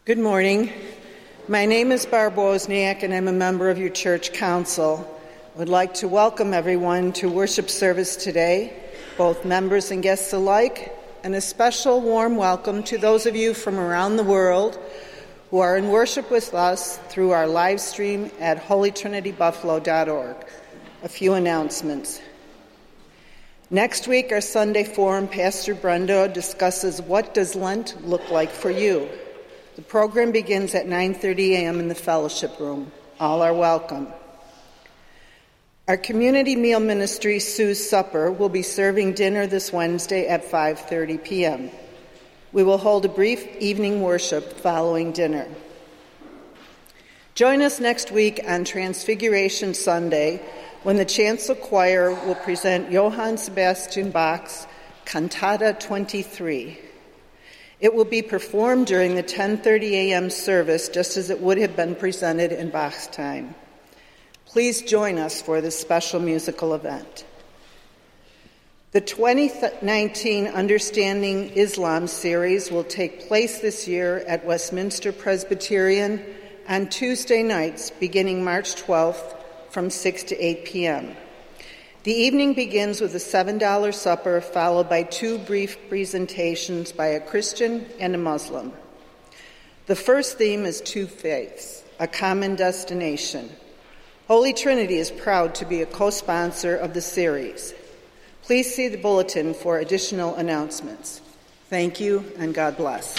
Good morning. My name is Barb Wozniak, and I'm a member of your church council. I would like to welcome everyone to worship service today, both members and guests alike, and a special warm welcome to those of you from around the world who are in worship with us through our live stream at holytrinitybuffalo.org. A few announcements. Next week, our Sunday forum, Pastor Brenda discusses what does Lent look like for you. The program begins at 9:30 a.m. in the fellowship room. All are welcome. Our community meal ministry, Sue's Supper, will be serving dinner this Wednesday at 5:30 p.m. We will hold a brief evening worship following dinner. Join us next week on Transfiguration Sunday when the Chancel Choir will present Johann Sebastian Bach's Cantata 23. It will be performed during the 10:30 a.m. service, just as it would have been presented in Bach's time. Please join us for this special musical event. The 2019 Understanding Islam series will take place this year at Westminster Presbyterian on Tuesday nights, beginning March 12th from 6 to 8 p.m. The evening begins with a $7 supper, followed by two brief presentations by a Christian and a Muslim. The first theme is Two Faiths, a Common Destination. Holy Trinity is proud to be a co-sponsor of the series. Please see the bulletin for additional announcements. Thank you, and God bless.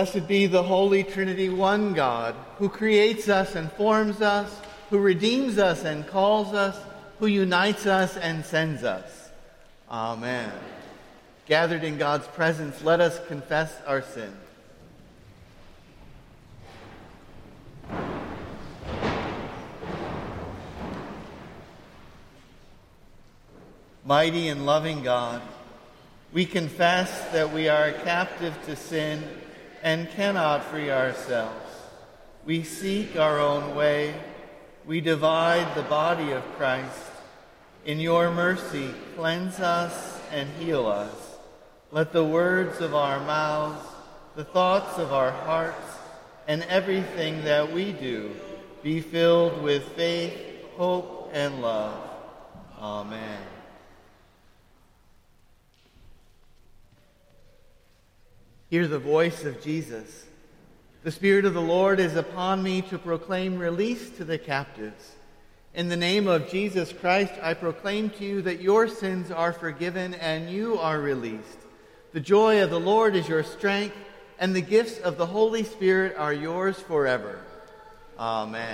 Blessed be the Holy Trinity, one God, who creates us and forms us, who redeems us and calls us, who unites us and sends us. Amen. Gathered in God's presence, let us confess our sin. Mighty and loving God, we confess that we are captive to sin and cannot free ourselves. We seek our own way. We divide the body of Christ. In your mercy, cleanse us and heal us. Let the words of our mouths, the thoughts of our hearts, and everything that we do be filled with faith, hope, and love. Amen. Hear the voice of Jesus. The Spirit of the Lord is upon me to proclaim release to the captives. In the name of Jesus Christ, I proclaim to you that your sins are forgiven and you are released. The joy of the Lord is your strength, and the gifts of the Holy Spirit are yours forever. Amen.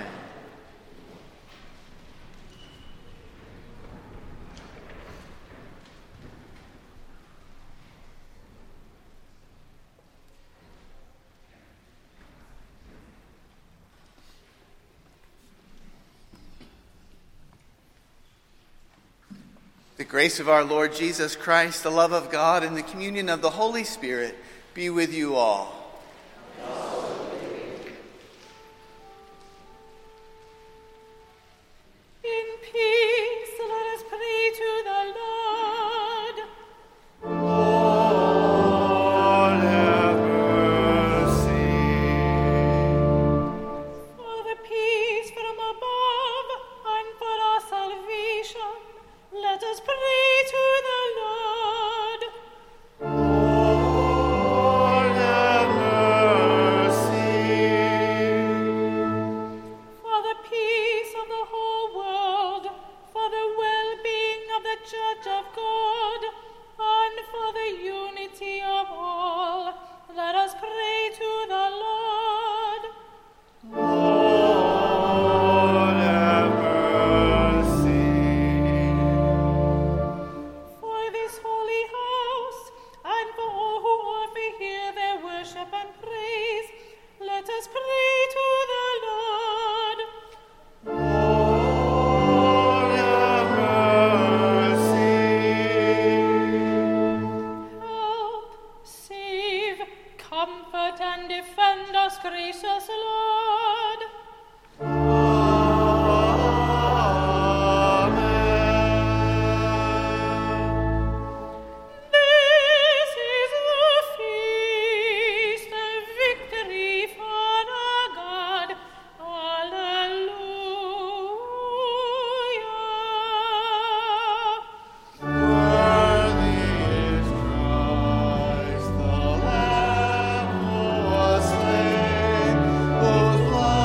The grace of our Lord Jesus Christ, the love of God, and the communion of the Holy Spirit be with you all. In peace, let us pray to the Lord. Lord, have mercy. For the peace from above and for our salvation, let us pray to the Lord. Lord, have mercy. For the peace of the whole world, for the well-being of the Church of God, and for the unity of all, let us pray to the Lord. Lord, have mercy. For this holy house, and for all who offer here their worship and praise, let us pray to the Lord. Lord, have mercy. Help, save, comfort, and defend us, gracious Lord. Amen. This is the feast of victory for our God. Alleluia. Worthy is Christ, the Lamb who was slain, whose blood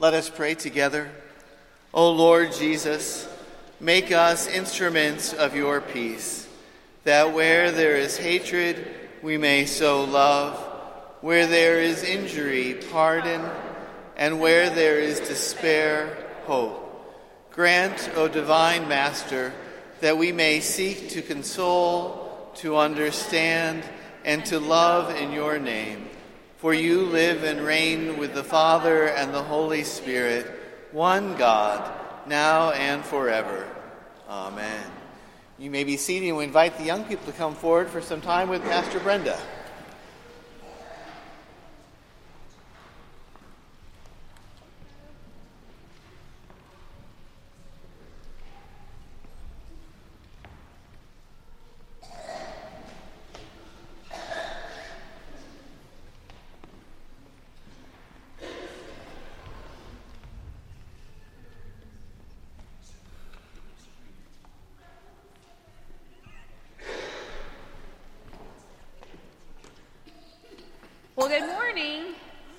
Let us pray together. O Lord Jesus, make us instruments of your peace, that where there is hatred, we may sow love, where there is injury, pardon, and where there is despair, hope. Grant, O divine Master, that we may seek to console, to understand, and to love in your name. For you live and reign with the Father and the Holy Spirit, one God, now and forever. Amen. You may be seated, and we invite the young people to come forward for some time with Pastor Brenda. Well, good morning.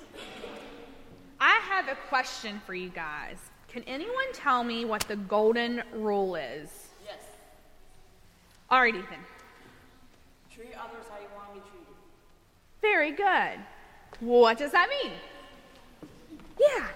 I have a question for you guys. Can anyone tell me what the golden rule is? Yes. All right, Ethan. Treat others how you want to be treated. Very good. What does that mean? Yeah.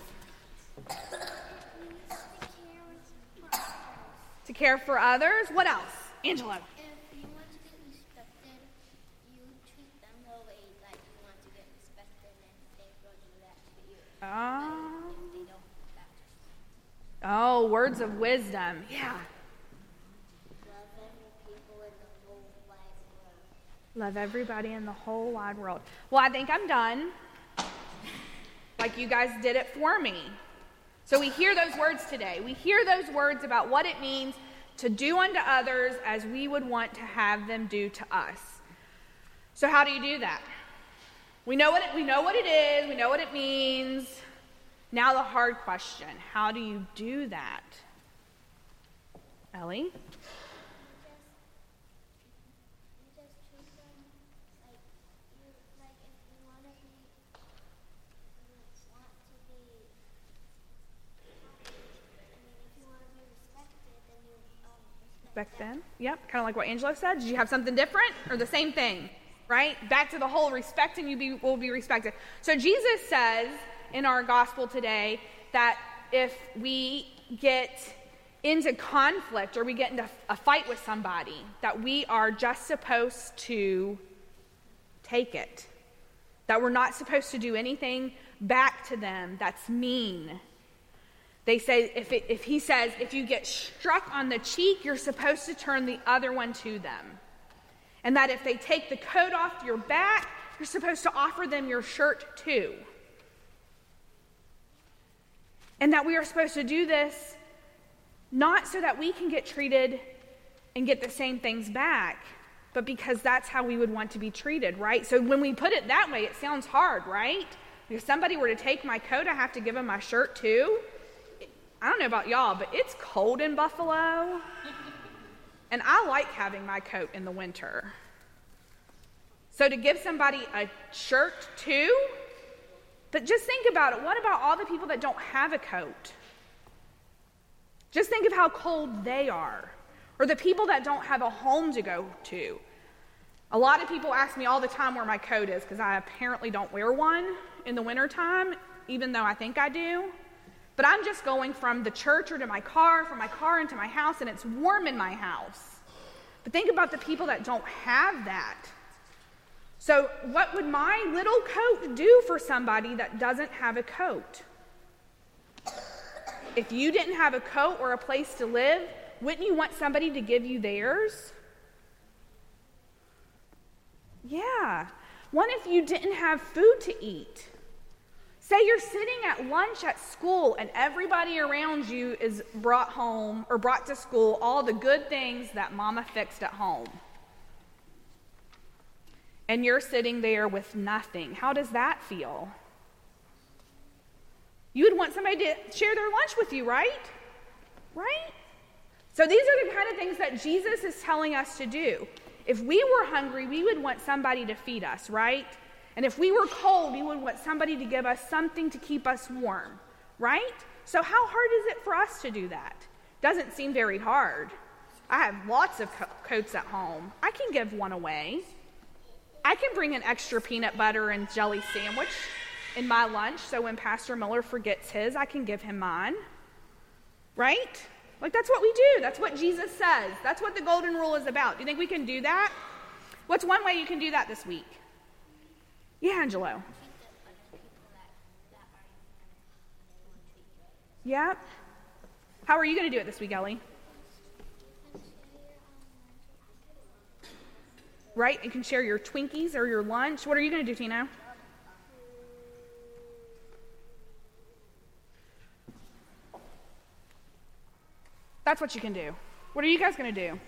To care for others. What else? Angela. If you want to get respected, you treat them the way that you want to get respected, and they will do that to you. If they don't, that's Oh, words of wisdom. Yeah. love every people in the whole wide world. Love everybody in the whole wide world. Well, I think I'm done. Like you guys did it for me. So we hear those words today. We hear those words about what it means to do unto others as we would want to have them do to us. So how do you do that? We know what it is. We know what it means. Now the hard question: how do you do that? Ellie? You just treat them like you, like if you want to be, if you want to be respected, then you Respect them. Yep, kind of like what Angelo said. Did you have something different or the same thing? Right? Back to the whole respect and you will be respected. So Jesus says in our gospel today that if we get into conflict or we get into a fight with somebody, that we are just supposed to take it. That we're not supposed to do anything back to them that's mean. They say, if he says, if you get struck on the cheek, you're supposed to turn the other one to them. And that if they take the coat off your back, you're supposed to offer them your shirt too. And that we are supposed to do this not so that we can get treated and get the same things back, but because that's how we would want to be treated, right? So when we put it that way, it sounds hard, right? If somebody were to take my coat, I have to give them my shirt too. I don't know about y'all, but it's cold in Buffalo. And I like having my coat in the winter. So to give somebody a shirt too? But just think about it. What about all the people that don't have a coat? Just think of how cold they are. Or the people that don't have a home to go to. A lot of people ask me all the time where my coat is because I apparently don't wear one in the wintertime, even though I think I do. But I'm just going from the church or to my car, from my car into my house, and it's warm in my house. But think about the people that don't have that. So what would my little coat do for somebody that doesn't have a coat? If you didn't have a coat or a place to live, wouldn't you want somebody to give you theirs? Yeah. What if you didn't have food to eat? Say you're sitting at lunch at school and everybody around you is brought home or brought to school all the good things that mama fixed at home. And you're sitting there with nothing. How does that feel? You would want somebody to share their lunch with you, right? Right? So these are the kind of things that Jesus is telling us to do. If we were hungry, we would want somebody to feed us, right? And if we were cold, we would want somebody to give us something to keep us warm. right? So how hard is it for us to do that? Doesn't seem very hard. I have lots of coats at home. I can give one away. I can bring an extra peanut butter and jelly sandwich in my lunch, so when Pastor Miller forgets his, I can give him mine, right? Like, that's what we do. That's what Jesus says. That's what the golden rule is about. Do you think we can do that? What's one way you can do that this week? Yeah, Angelo. Yeah. How are you going to do it this week, Ellie? Right? You can share your Twinkies or your lunch. What are you going to do, Tino? That's what you can do. What are you guys going to do?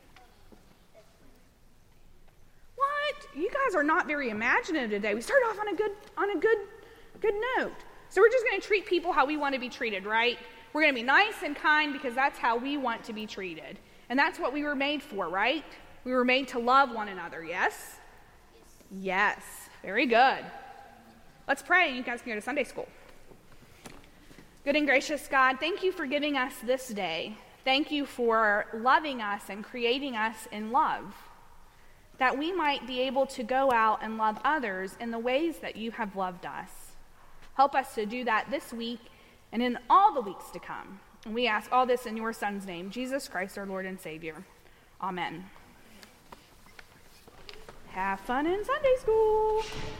What? You guys are not very imaginative today. We started off on a good note. So we're just going to treat people how we want to be treated, right? We're going to be nice and kind because that's how we want to be treated. And that's what we were made for, right? We were made to love one another, yes? Yes. Very good. Let's pray and you guys can go to Sunday school. Good and gracious God, thank you for giving us this day. Thank you for loving us and creating us in love, that we might be able to go out and love others in the ways that you have loved us. Help us to do that this week and in all the weeks to come. And we ask all this in your Son's name, Jesus Christ, our Lord and Savior. Amen. Have fun in Sunday school.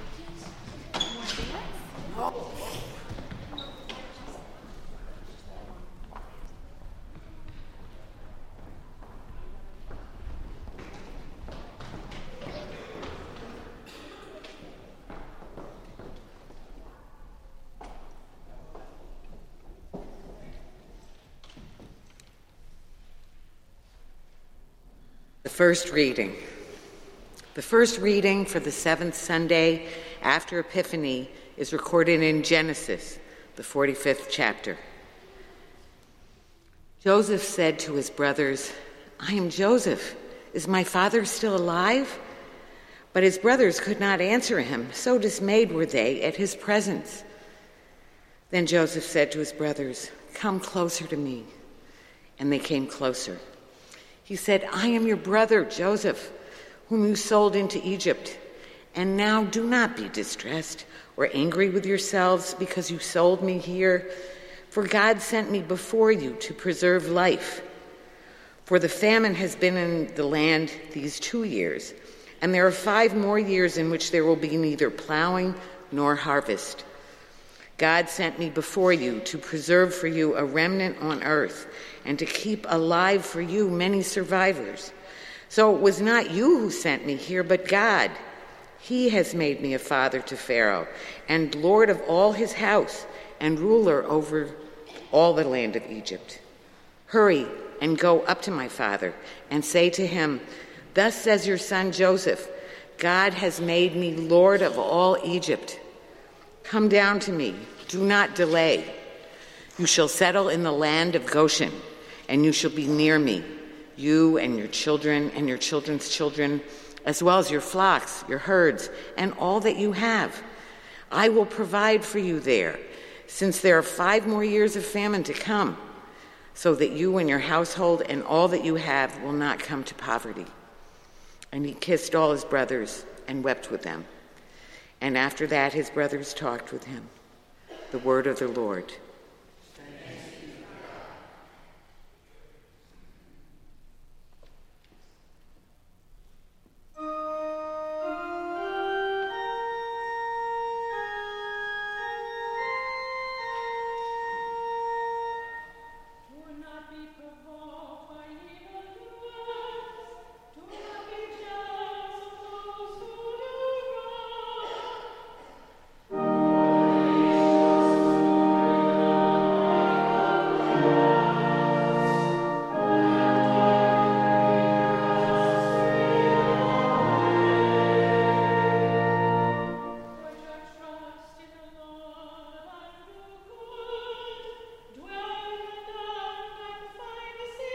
The first reading. The first reading for the seventh Sunday after Epiphany is recorded in Genesis, the 45th chapter. Joseph said to his brothers, "I am Joseph. Is my father still alive?" But his brothers could not answer him, so dismayed were they at his presence. Then Joseph said to his brothers, "Come closer to me." And they came closer. He said, "I am your brother Joseph, whom you sold into Egypt. And now do not be distressed or angry with yourselves because you sold me here, for God sent me before you to preserve life. For the famine has been in the land these 2 years, and there are 5 more years in which there will be neither plowing nor harvest. God sent me before you to preserve for you a remnant on earth and to keep alive for you many survivors. So it was not you who sent me here, but God. He has made me a father to Pharaoh and lord of all his house and ruler over all the land of Egypt. Hurry and go up to my father and say to him, 'Thus says your son Joseph, God has made me lord of all Egypt. Come down to me, do not delay. You shall settle in the land of Goshen, and you shall be near me, you and your children and your children's children, as well as your flocks, your herds, and all that you have. I will provide for you there, since there are 5 more years of famine to come, so that you and your household and all that you have will not come to poverty.' And he kissed all his brothers and wept with them. And after that his brothers talked with him. The word of the Lord. Dwell in the land and find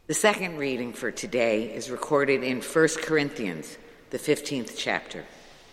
The second reading for today is recorded in 1 Corinthians, the 15th chapter.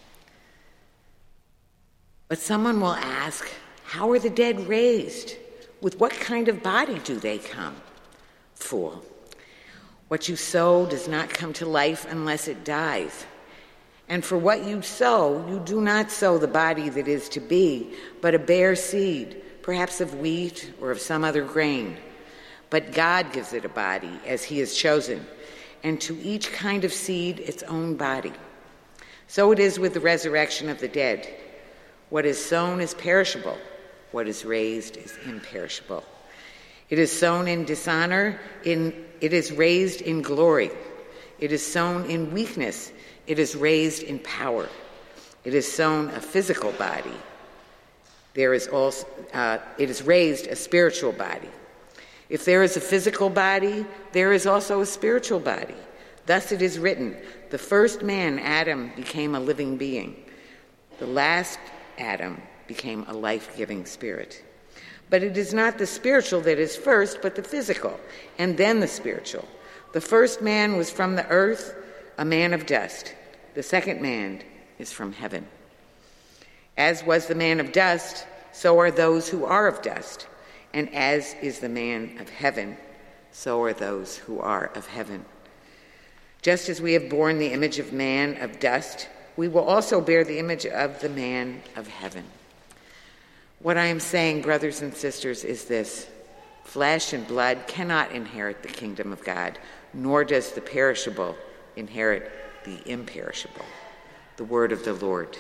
But someone will ask, how are the dead raised? With what kind of body do they come? Fool, what you sow does not come to life unless it dies. And for what you sow, you do not sow the body that is to be, but a bare seed, perhaps of wheat or of some other grain. But God gives it a body as he has chosen, and to each kind of seed its own body. So it is with the resurrection of the dead. What is sown is perishable. What is raised is imperishable. It is sown in dishonor, it is raised in glory. It is sown in weakness, it is raised in power. It is sown a physical body. It is raised a spiritual body. If there is a physical body, there is also a spiritual body. Thus it is written, the first man, Adam, became a living being. The last Adam became a life-giving spirit. But it is not the spiritual that is first, but the physical, and then the spiritual. The first man was from the earth, a man of dust. The second man is from heaven. As was the man of dust, so are those who are of dust. And as is the man of heaven, so are those who are of heaven. Just as we have borne the image of man of dust, we will also bear the image of the man of heaven. What I am saying, brothers and sisters, is this: flesh and blood cannot inherit the kingdom of God, nor does the perishable inherit the imperishable. The word of the Lord.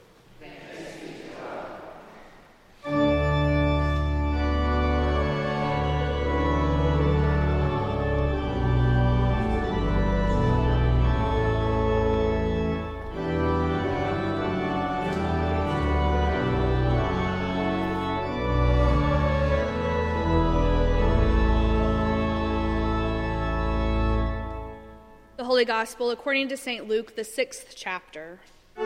Holy Gospel according to St. Luke, the 6th chapter.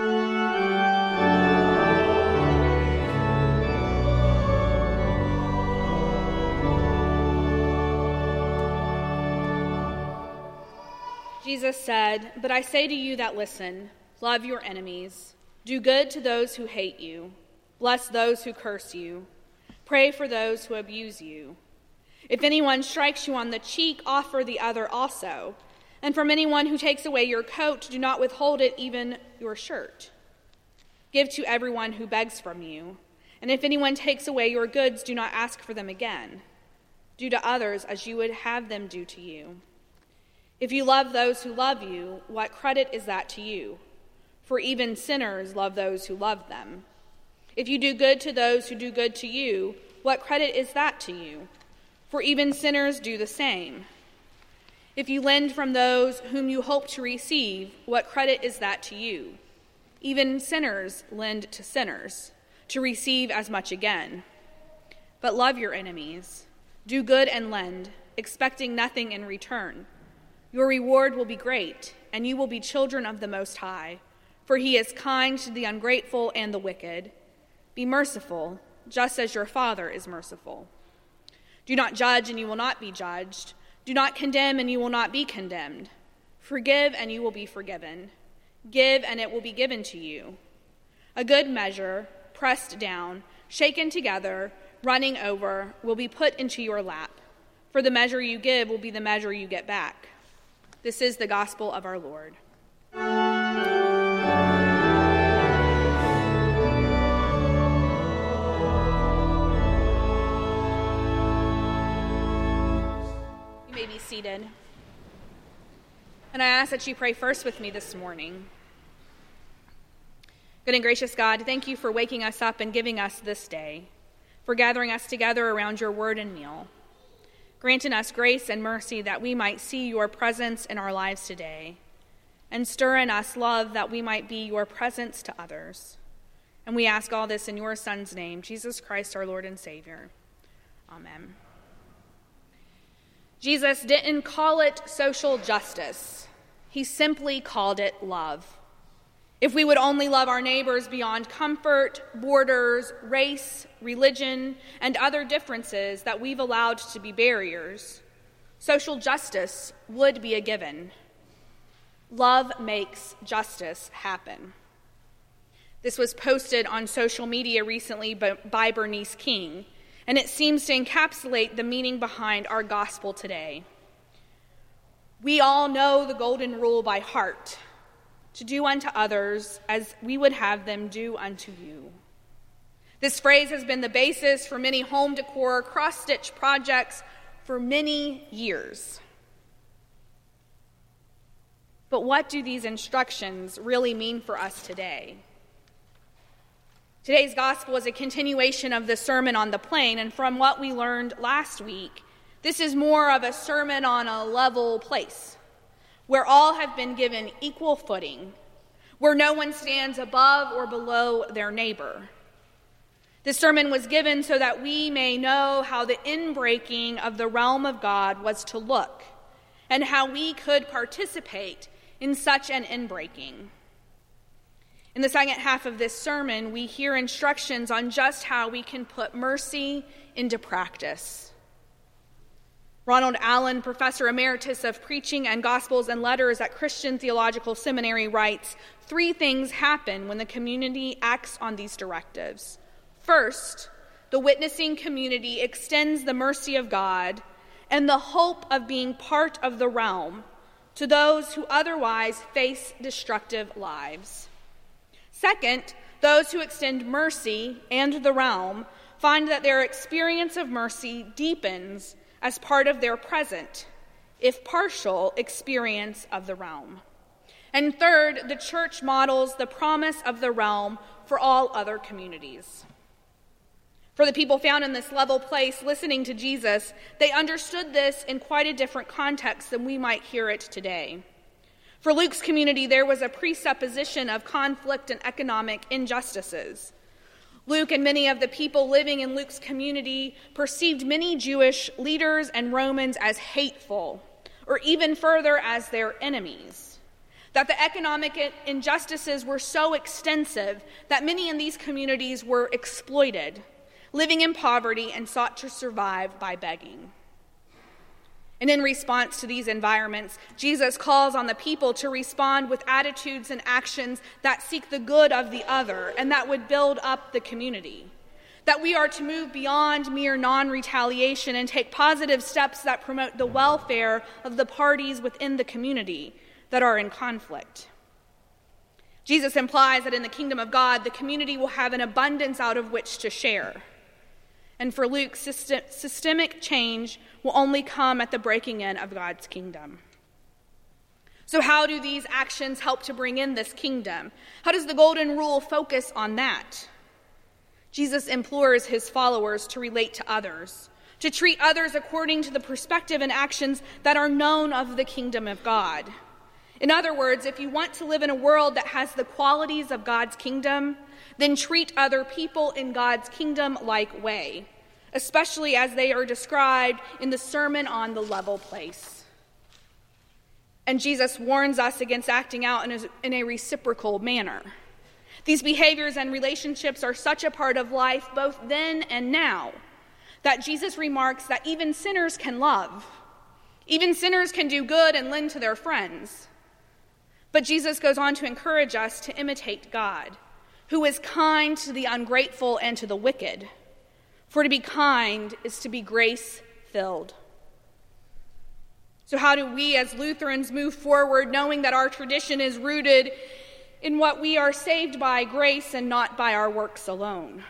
Jesus said, "But I say to you that listen, love your enemies, do good to those who hate you, bless those who curse you, pray for those who abuse you. If anyone strikes you on the cheek, offer the other also. And from anyone who takes away your coat, do not withhold it, even your shirt. Give to everyone who begs from you. And if anyone takes away your goods, do not ask for them again. Do to others as you would have them do to you. If you love those who love you, what credit is that to you? For even sinners love those who love them. If you do good to those who do good to you, what credit is that to you? For even sinners do the same. If you lend from those whom you hope to receive, what credit is that to you? Even sinners lend to sinners, to receive as much again. But love your enemies, do good and lend, expecting nothing in return. Your reward will be great, and you will be children of the Most High, for he is kind to the ungrateful and the wicked. Be merciful, just as your Father is merciful. Do not judge, and you will not be judged. Do not condemn, and you will not be condemned. Forgive, and you will be forgiven. Give, and it will be given to you. A good measure, pressed down, shaken together, running over, will be put into your lap. For the measure you give will be the measure you get back. This is the gospel of our Lord. Be seated. And I ask that you pray first with me this morning. Good and gracious God, thank you for waking us up and giving us this day, for gathering us together around your word and meal. Grant in us grace and mercy that we might see your presence in our lives today, and stir in us love that we might be your presence to others. And we ask all this in your Son's name, Jesus Christ, our Lord and Savior. Amen. Jesus didn't call it social justice. He simply called it love. If we would only love our neighbors beyond comfort, borders, race, religion, and other differences that we've allowed to be barriers, social justice would be a given. Love makes justice happen. This was posted on social media recently by Bernice King, and it seems to encapsulate the meaning behind our gospel today. We all know the golden rule by heart, to do unto others as we would have them do unto you. This phrase has been the basis for many home decor cross-stitch projects for many years. But what do these instructions really mean for us today? Today's gospel is a continuation of the Sermon on the Plain, and from what we learned last week, this is more of a sermon on a level place, where all have been given equal footing, where no one stands above or below their neighbor. This sermon was given so that we may know how the inbreaking of the realm of God was to look, and how we could participate in such an inbreaking. In the second half of this sermon, we hear instructions on just how we can put mercy into practice. Ronald Allen, Professor Emeritus of Preaching and Gospels and Letters at Christian Theological Seminary, writes, 3 things happen when the community acts on these directives. First, the witnessing community extends the mercy of God and the hope of being part of the realm to those who otherwise face destructive lives. Second, those who extend mercy and the realm find that their experience of mercy deepens as part of their present, if partial, experience of the realm. And third, the church models the promise of the realm for all other communities. For the people found in this level place listening to Jesus, they understood this in quite a different context than we might hear it today. For Luke's community, there was a presupposition of conflict and economic injustices. Luke and many of the people living in Luke's community perceived many Jewish leaders and Romans as hateful, or even further, as their enemies. That the economic injustices were so extensive that many in these communities were exploited, living in poverty and sought to survive by begging. And in response to these environments, Jesus calls on the people to respond with attitudes and actions that seek the good of the other and that would build up the community. That we are to move beyond mere non-retaliation and take positive steps that promote the welfare of the parties within the community that are in conflict. Jesus implies that in the kingdom of God, the community will have an abundance out of which to share. And for Luke, systemic change will only come at the breaking in of God's kingdom. So how do these actions help to bring in this kingdom? How does the golden rule focus on that? Jesus implores his followers to relate to others, to treat others according to the perspective and actions that are known of the kingdom of God. In other words, if you want to live in a world that has the qualities of God's kingdom, then treat other people in God's kingdom-like way, especially as they are described in the Sermon on the Level Place. And Jesus warns us against acting out in a reciprocal manner. These behaviors and relationships are such a part of life, both then and now, that Jesus remarks that even sinners can love. Even sinners can do good and lend to their friends. But Jesus goes on to encourage us to imitate God, who is kind to the ungrateful and to the wicked. For to be kind is to be grace-filled. So how do we as Lutherans move forward knowing that our tradition is rooted in what we are saved by grace and not by our works alone?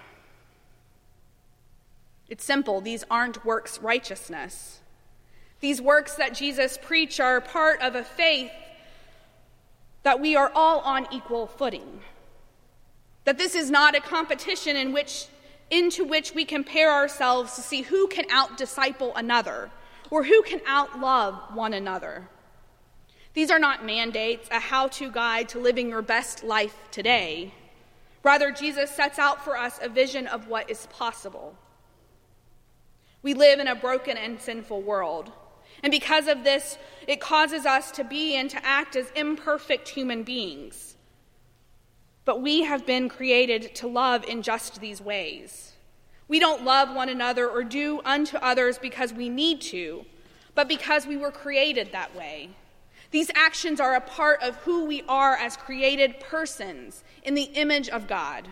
It's simple. These aren't works righteousness. These works that Jesus preached are part of a faith that we are all on equal footing. That this is not a competition into which we compare ourselves to see who can out-disciple another or who can out-love one another. These are not mandates, a how-to guide to living your best life today. Rather, Jesus sets out for us a vision of what is possible. We live in a broken and sinful world. And because of this, it causes us to be and to act as imperfect human beings. But we have been created to love in just these ways. We don't love one another or do unto others because we need to, but because we were created that way. These actions are a part of who we are as created persons in the image of God.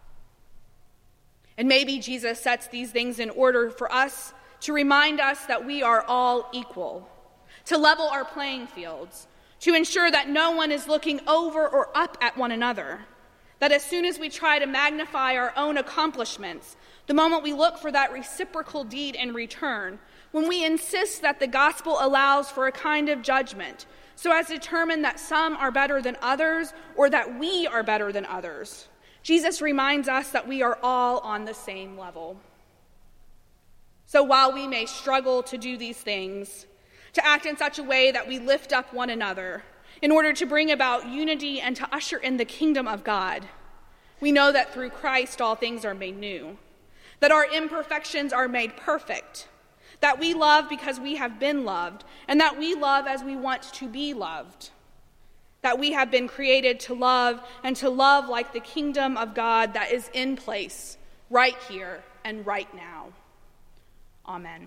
And maybe Jesus sets these things in order for us to remind us that we are all equal, to level our playing fields, to ensure that no one is looking over or up at one another, that as soon as we try to magnify our own accomplishments, the moment we look for that reciprocal deed in return, when we insist that the gospel allows for a kind of judgment, so as to determine that some are better than others or that we are better than others, Jesus reminds us that we are all on the same level. So while we may struggle to do these things, to act in such a way that we lift up one another in order to bring about unity and to usher in the kingdom of God, we know that through Christ all things are made new, that our imperfections are made perfect, that we love because we have been loved, and that we love as we want to be loved, that we have been created to love and to love like the kingdom of God that is in place right here and right now. Amen.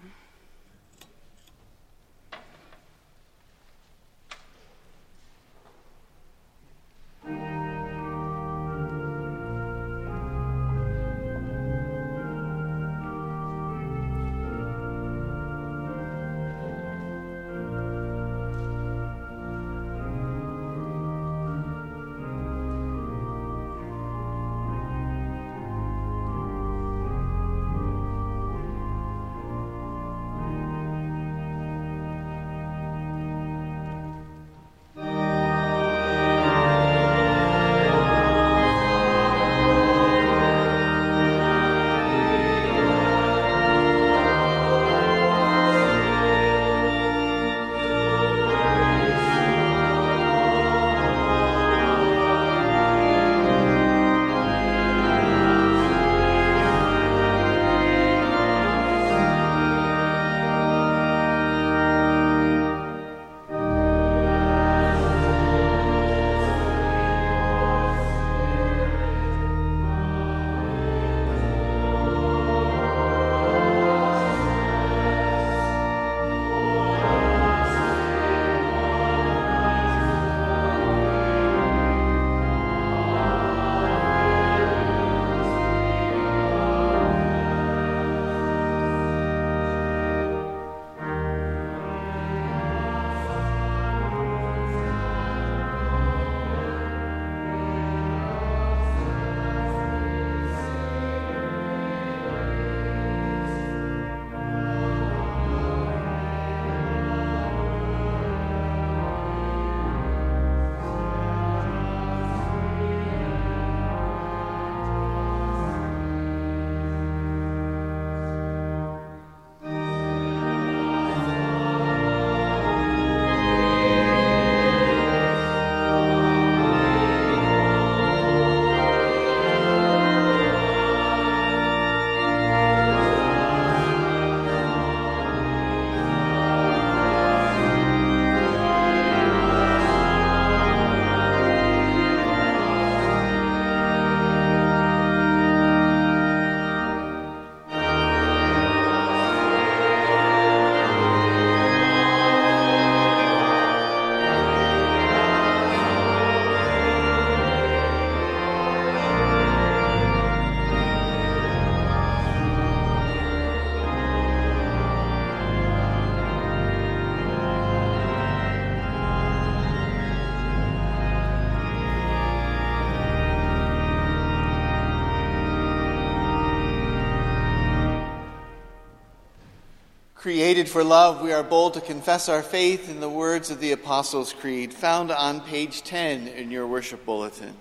Created for love, we are bold to confess our faith in the words of the Apostles' Creed, found on page 10 in your worship bulletin.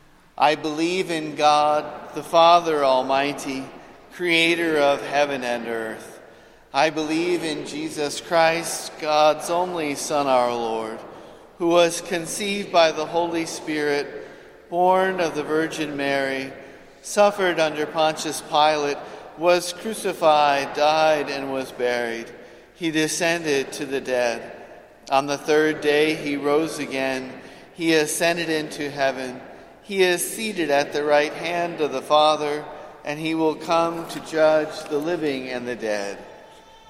I believe in God, the Father Almighty, creator of heaven and earth. I believe in Jesus Christ, God's only Son, our Lord, who was conceived by the Holy Spirit, born of the Virgin Mary, suffered under Pontius Pilate, was crucified, died, and was buried. He descended to the dead. On the third day he rose again. He ascended into heaven. He is seated at the right hand of the Father, and he will come to judge the living and the dead.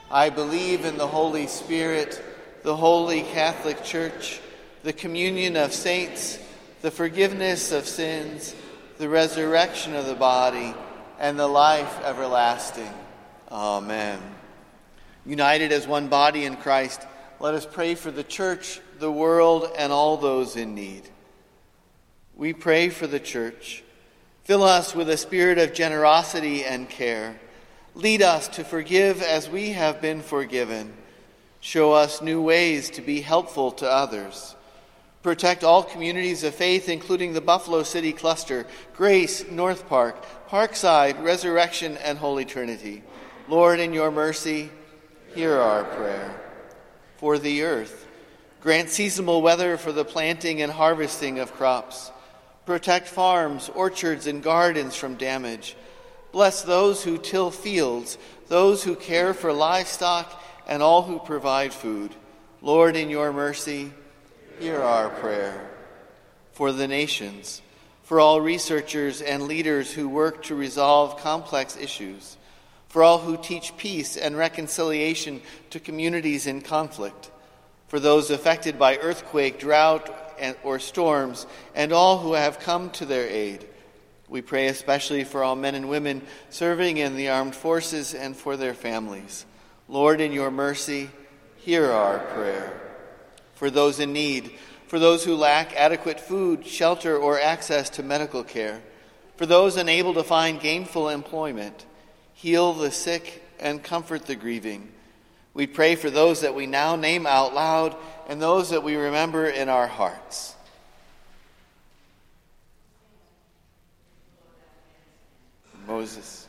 I believe in the Holy Spirit, the Holy Catholic Church, the communion of saints, the forgiveness of sins, the resurrection of the body, and the life everlasting. Amen. United as one body in Christ, let us pray for the Church, the world, and all those in need. We pray for the Church. Fill us with a spirit of generosity and care. Lead us to forgive as we have been forgiven. Show us new ways to be helpful to others. Protect all communities of faith, including the Buffalo City Cluster, Grace, North Park, Parkside, Resurrection, and Holy Trinity. Lord, in your mercy, hear our prayer. For the earth, grant seasonable weather for the planting and harvesting of crops. Protect farms, orchards, and gardens from damage. Bless those who till fields, those who care for livestock, and all who provide food. Lord, in your mercy, hear our prayer. For the nations, for all researchers and leaders who work to resolve complex issues, for all who teach peace and reconciliation to communities in conflict, for those affected by earthquake, drought, or storms, and all who have come to their aid. We pray especially for all men and women serving in the armed forces and for their families. Lord, in your mercy, hear our prayer. For those in need, for those who lack adequate food, shelter, or access to medical care, for those unable to find gainful employment, heal the sick and comfort the grieving. We pray for those that we now name out loud and those that we remember in our hearts. Moses.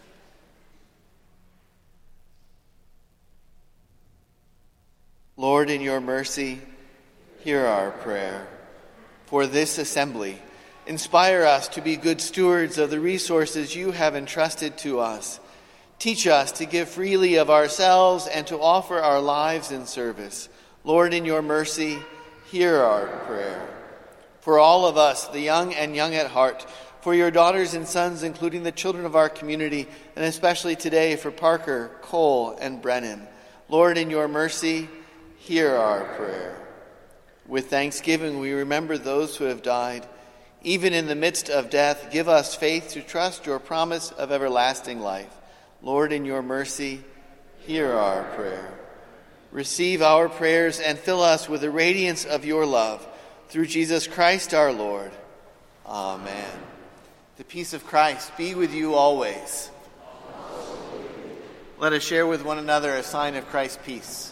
Lord, in your mercy, hear our prayer. For this assembly, inspire us to be good stewards of the resources you have entrusted to us. Teach us to give freely of ourselves and to offer our lives in service. Lord, in your mercy, hear our prayer. For all of us, the young and young at heart, for your daughters and sons, including the children of our community, and especially today for Parker, Cole, and Brennan. Lord, in your mercy, hear our prayer. With thanksgiving, we remember those who have died. Even in the midst of death, give us faith to trust your promise of everlasting life. Lord, in your mercy, hear our prayer. Receive our prayers and fill us with the radiance of your love. Through Jesus Christ our Lord. Amen. The peace of Christ be with you always. Let us share with one another a sign of Christ's peace.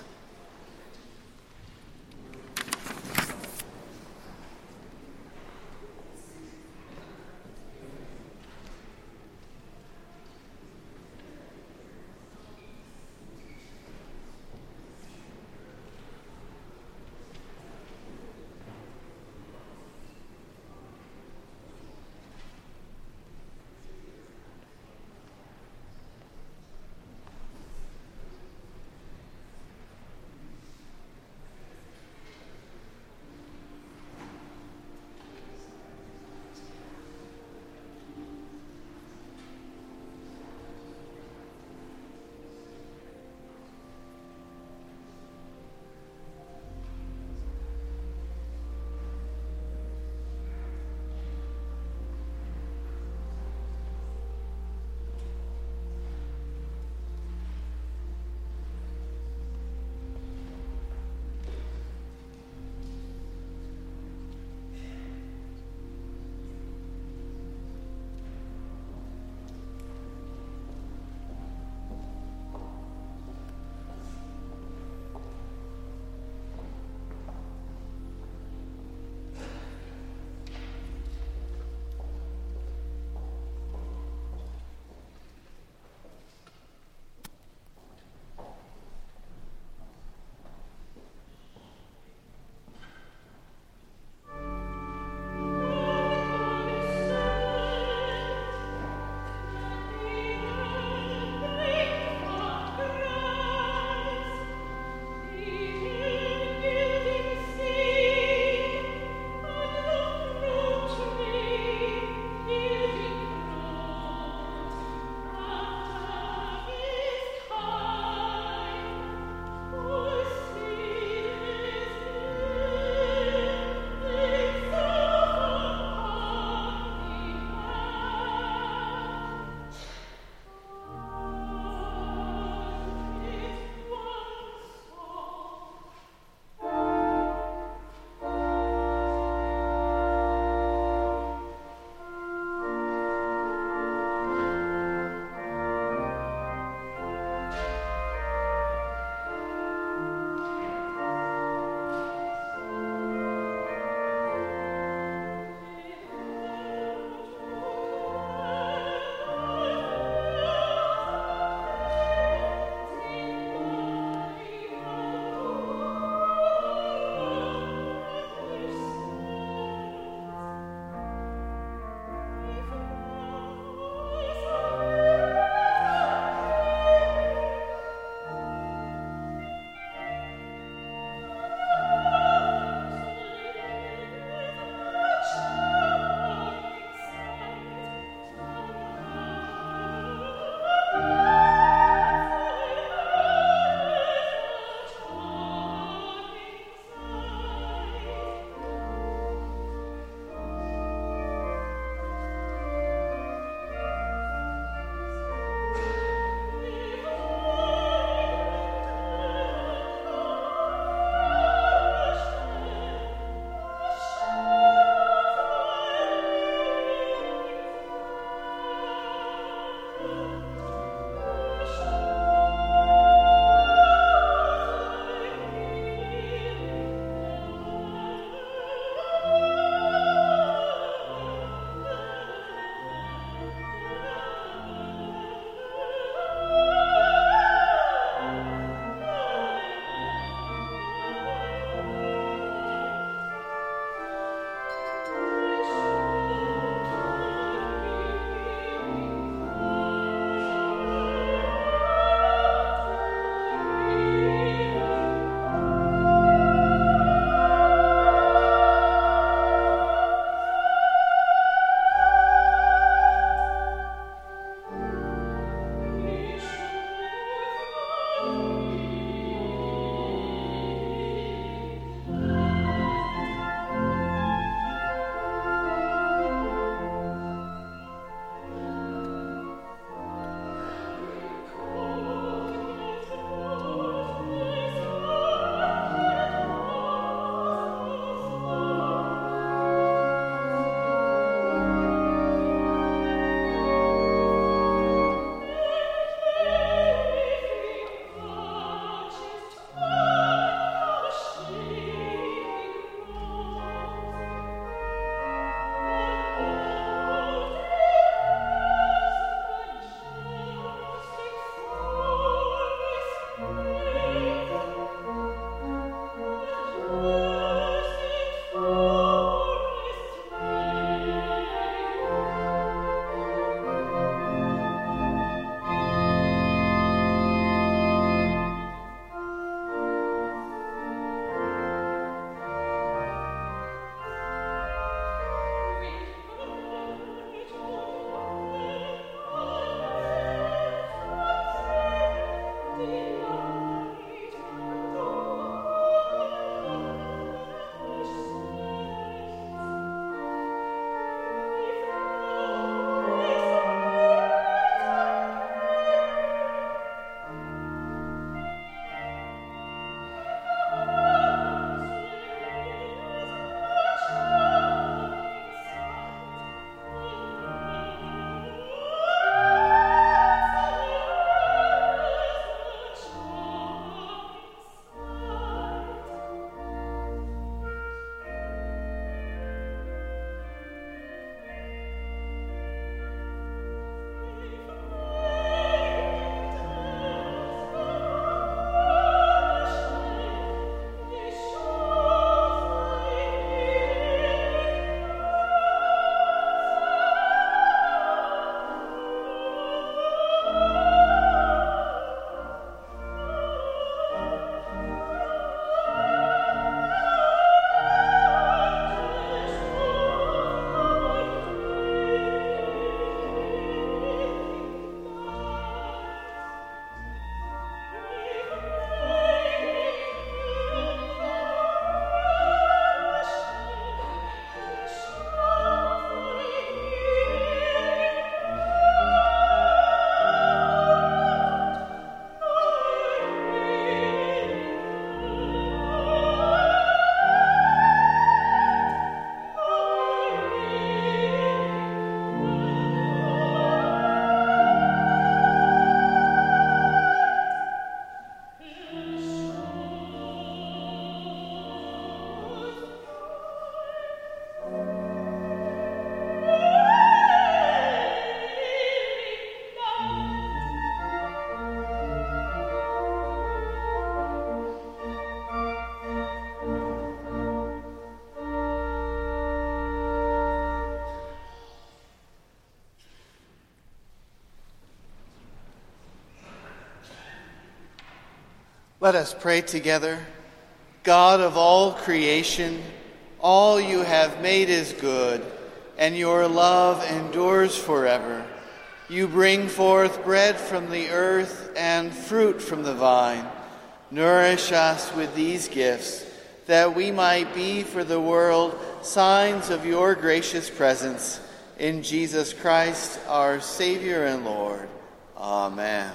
Let us pray together. God of all creation, all you have made is good, and your love endures forever. You bring forth bread from the earth and fruit from the vine. Nourish us with these gifts, that we might be for the world signs of your gracious presence. In Jesus Christ, our Savior and Lord. Amen.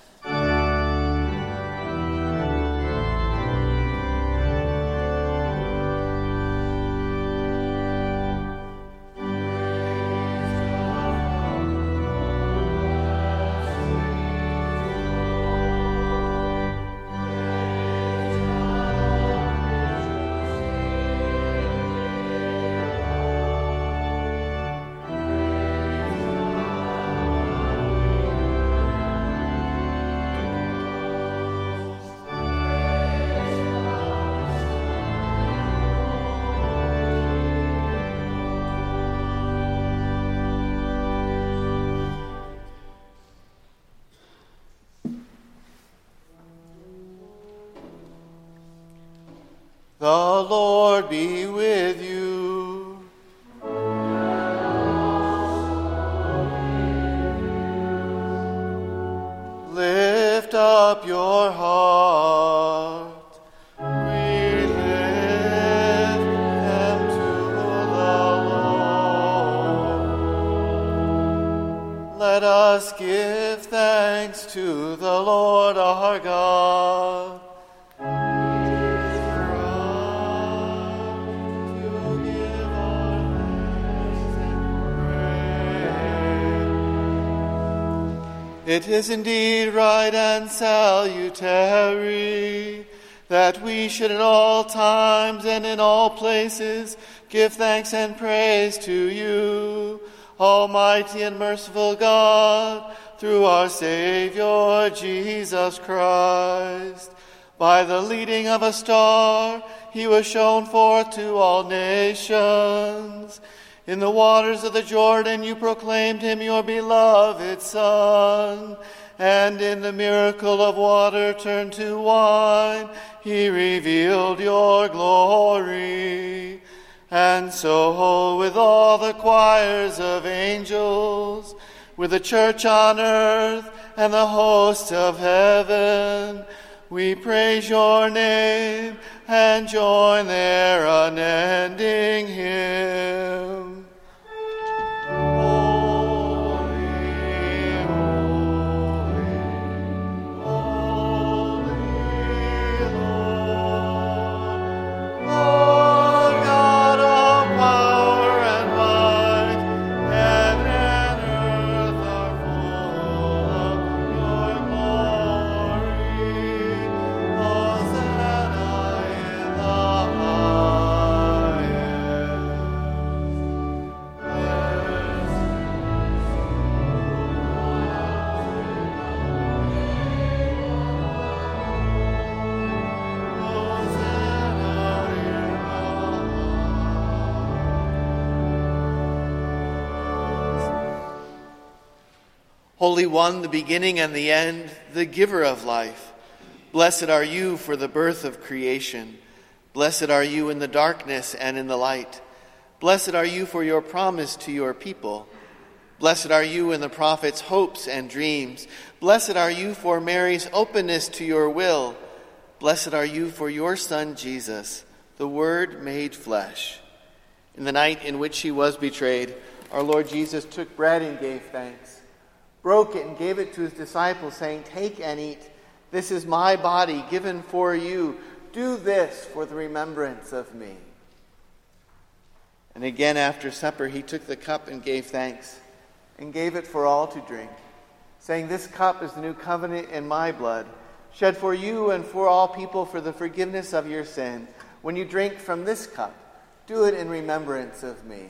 The Lord be with you. Lift up your heart. We lift them to the Lord. Let us give thanks to the Lord our God. It is indeed right and salutary that we should in all times and in all places give thanks and praise to you, Almighty and merciful God, through our Savior Jesus Christ. By the leading of a star, he was shown forth to all nations. In the waters of the Jordan you proclaimed him your beloved Son, and in the miracle of water turned to wine, he revealed your glory. And so with all the choirs of angels, with the church on earth and the hosts of heaven, we praise your name and join their unending hymn. Holy One, the beginning and the end, the giver of life, blessed are you for the birth of creation. Blessed are you in the darkness and in the light. Blessed are you for your promise to your people. Blessed are you in the prophet's hopes and dreams. Blessed are you for Mary's openness to your will. Blessed are you for your Son, Jesus, the Word made flesh. In the night in which he was betrayed, our Lord Jesus took bread and gave thanks, broke it and gave it to his disciples, saying, "Take and eat. This is my body given for you. Do this for the remembrance of me." And again after supper he took the cup and gave thanks, and gave it for all to drink, saying, "This cup is the new covenant in my blood, shed for you and for all people for the forgiveness of your sin. When you drink from this cup, do it in remembrance of me."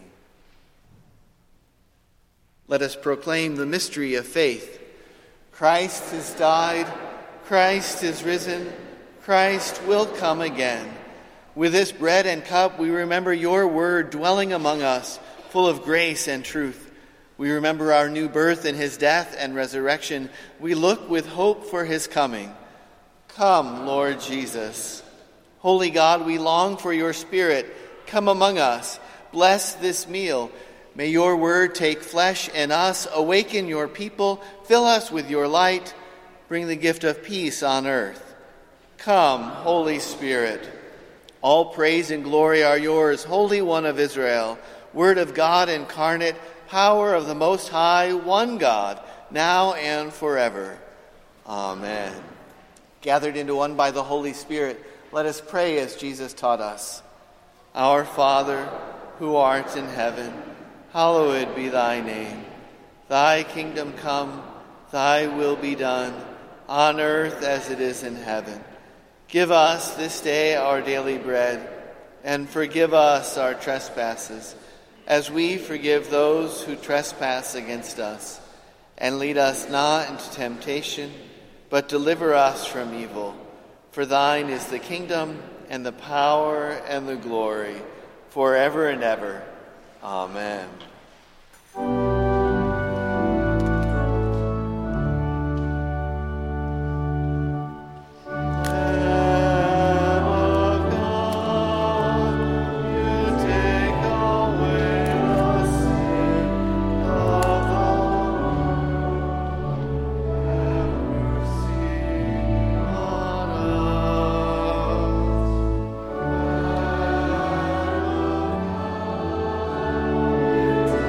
Let us proclaim the mystery of faith. Christ has died, Christ is risen, Christ will come again. With this bread and cup we remember your word dwelling among us, full of grace and truth. We remember our new birth in his death and resurrection. We look with hope for his coming. Come, Lord Jesus. Holy God, we long for your Spirit. Come among us. Bless this meal. May your word take flesh in us, awaken your people, fill us with your light, bring the gift of peace on earth. Come, Holy Spirit. All praise and glory are yours, Holy One of Israel, Word of God incarnate, power of the Most High, one God, now and forever. Amen. Gathered into one by the Holy Spirit, let us pray as Jesus taught us. Our Father, who art in heaven, hallowed be thy name. Thy kingdom come, thy will be done, on earth as it is in heaven. Give us this day our daily bread, and forgive us our trespasses, as we forgive those who trespass against us. And lead us not into temptation, but deliver us from evil. For thine is the kingdom, and the power, and the glory, forever and ever. Amen. Amen.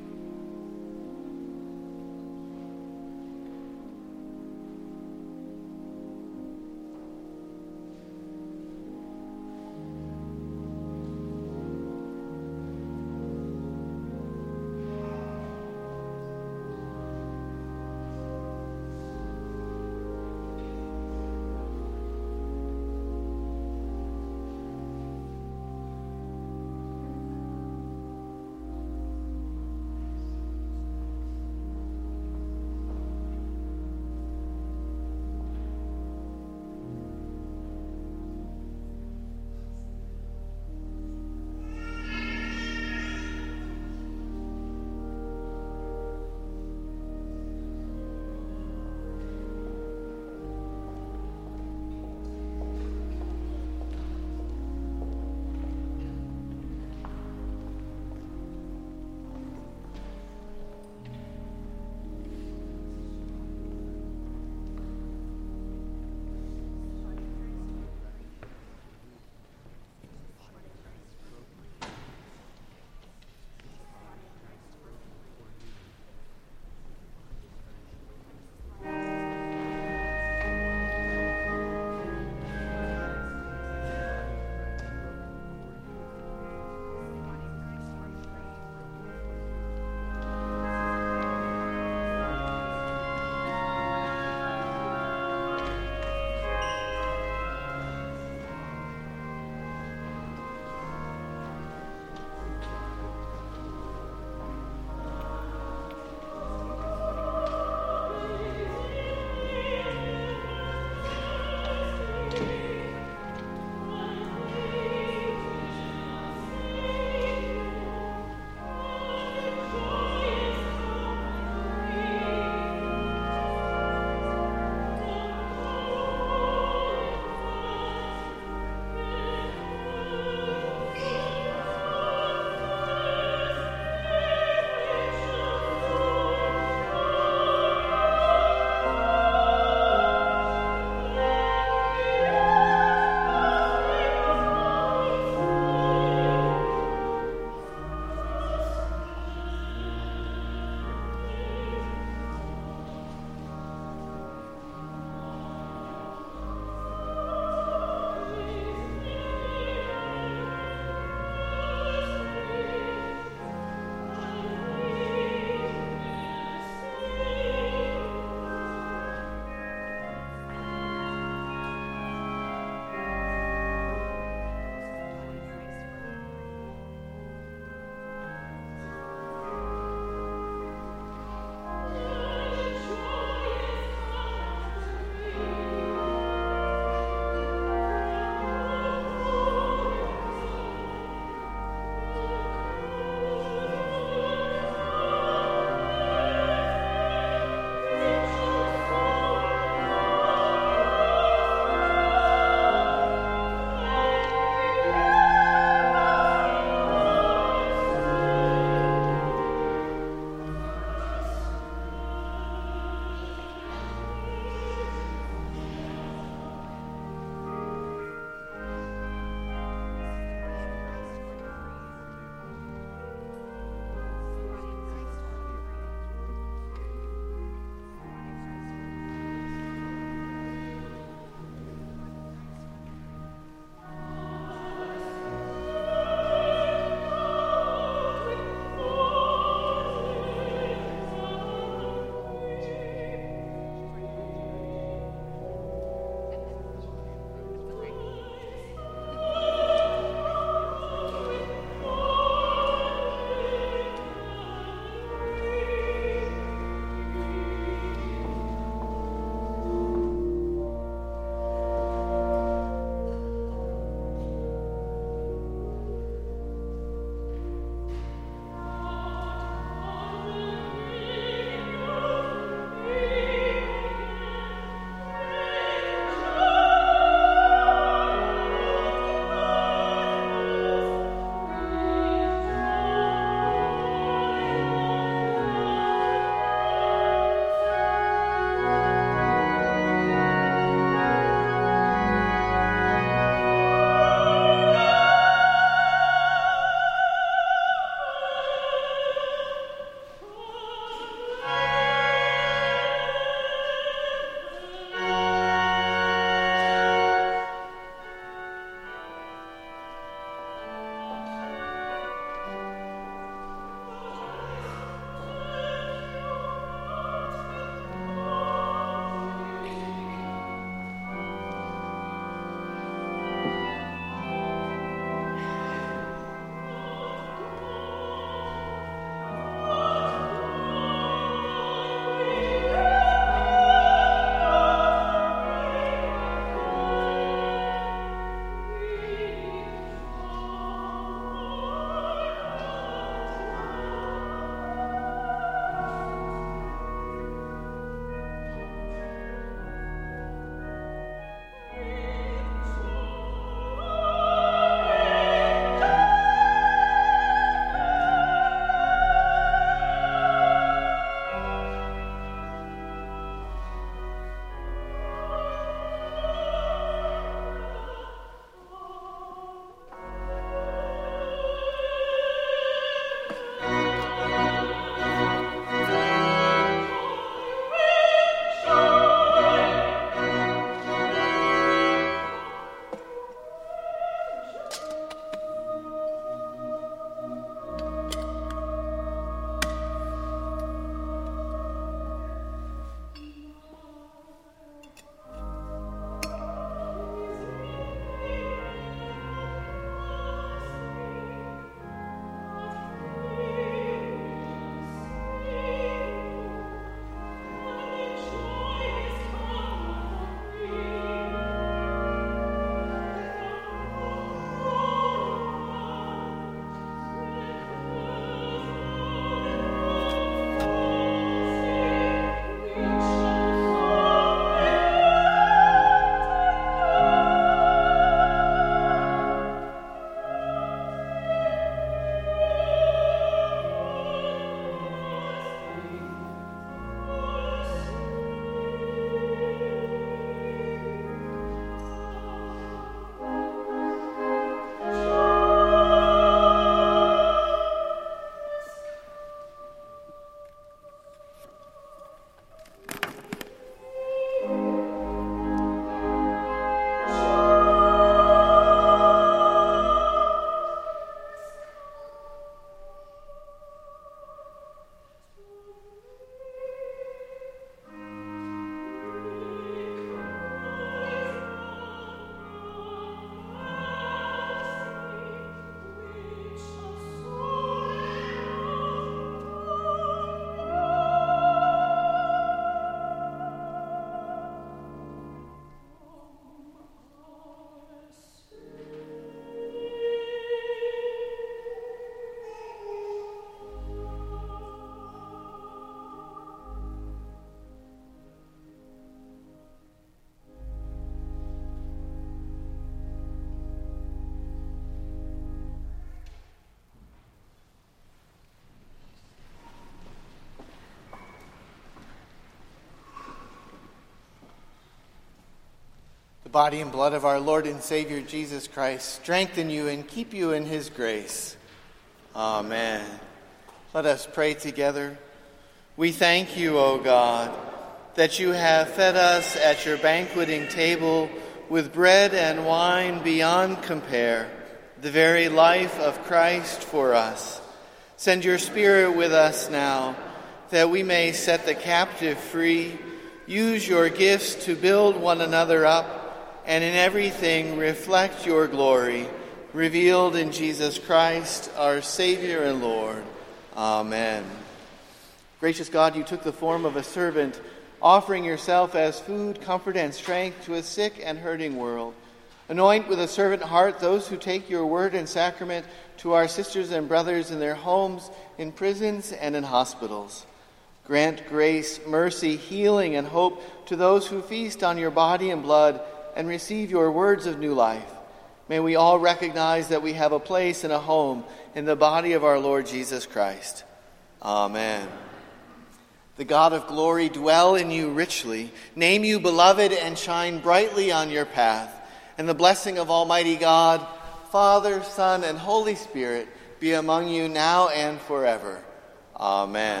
The body and blood of our Lord and Savior Jesus Christ strengthen you and keep you in his grace. Amen. Let us pray together. We thank you, O God, that you have fed us at your banqueting table with bread and wine beyond compare, the very life of Christ for us. Send your Spirit with us now, that we may set the captive free, use your gifts to build one another up, and in everything reflect your glory, revealed in Jesus Christ, our Savior and Lord. Amen. Gracious God, you took the form of a servant, offering yourself as food, comfort, and strength to a sick and hurting world. Anoint with a servant heart those who take your word and sacrament to our sisters and brothers in their homes, in prisons, and in hospitals. Grant grace, mercy, healing, and hope to those who feast on your body and blood and receive your words of new life. May we all recognize that we have a place and a home in the body of our Lord Jesus Christ. Amen. The God of glory dwell in you richly, name you beloved, and shine brightly on your path. And the blessing of Almighty God, Father, Son, and Holy Spirit be among you now and forever. Amen.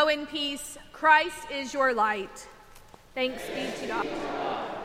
Go in peace. Christ is your light. Thanks be to God.